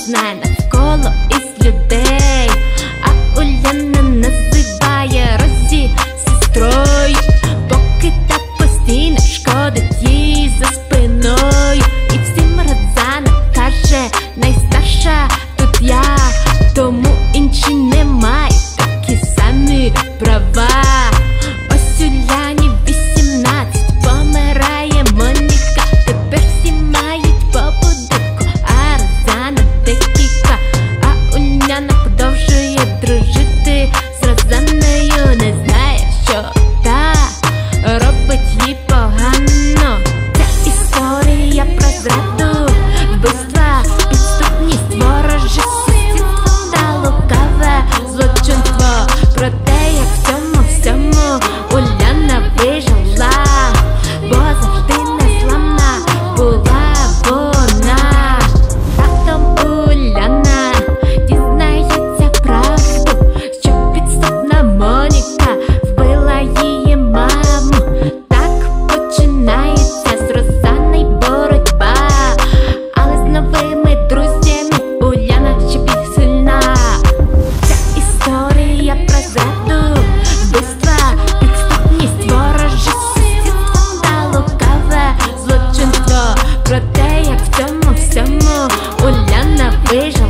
знає навколо із людей, а Уляна називає Розі сестрою, поки та постійно шкодить їй за спиною. І всім Розана каже: найстарша тут я, тому інші не мають такі самі права. Ось Уляні 18, помирає Моніка, тепер всі мають по будинку, а Розана декілька. А Уляна продовжує дружити з Розаною, не знає, що та робить їй погано. Ця історія про зраду, вбивства, підступність, вороже сусідство та лукаве злочинство. Про те, як всьому Уляна вижила, бо завжди незламна була вона. Раптом Уляна дізнається правду, що підступна Моніка вбила її маму. Так починається з Розаною боротьба, але з новими друзями Уляна ще більш сильна. Ця історія про зраду, вбивства, підступність, вороже сусідство та лукаве злочинство. Про те, як всьому Уляна вижила.